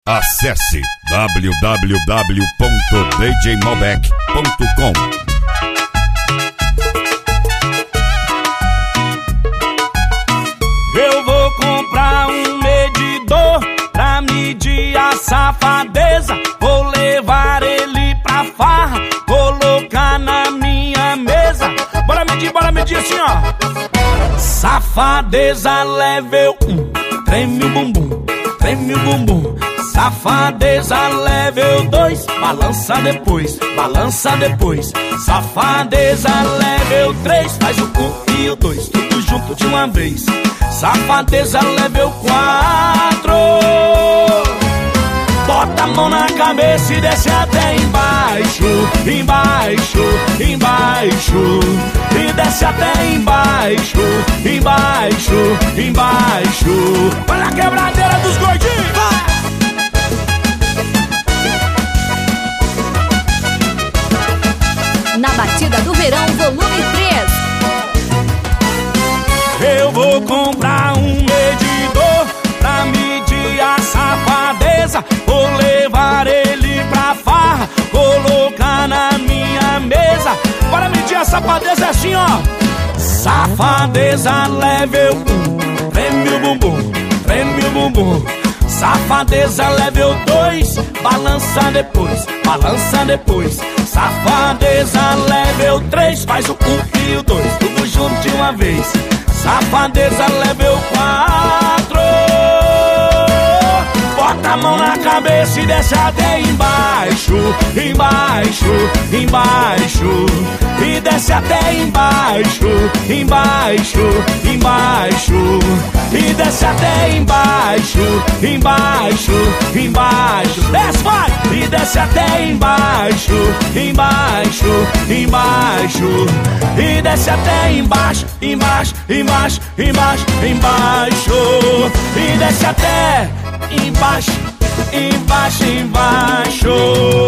Acesse www.djmalbec.com. Eu vou comprar um medidor pra medir a safadeza. Vou levar ele pra farra, colocar na minha mesa. Bora medir assim, ó. Safadeza level 1, treme o bumbum, treme o bumbum. Safadeza level 2, balança depois, balança depois. Safadeza level 3, faz o 1 e o 2, tudo junto de uma vez. Safadeza level 4, bota a mão na cabeça e desce até embaixo, embaixo, embaixo. E desce até embaixo, embaixo, embaixo. Olha a quebradeira dos gordinhos, vai! Na batida do verão, volume 3. Eu vou comprar um medidor pra medir a safadeza. Vou levar ele pra farra, colocar na minha mesa. Bora medir a safadeza assim, ó. Safadeza level 1, treme o bumbum, treme o bumbum. Safadeza level 2, balança depois, balança depois. Safadeza level 3, faz o 1 e o 2, tudo junto de uma vez. Safadeza level 4, bota a mão na cabeça e desce até embaixo, embaixo, embaixo. E desce até embaixo, embaixo, embaixo. E desce até embaixo, embaixo, embaixo. Desce, vai! E desce até embaixo, embaixo, embaixo. E desce até embaixo, embaixo, embaixo, embaixo, embaixo. E desce até embaixo, embaixo, embaixo.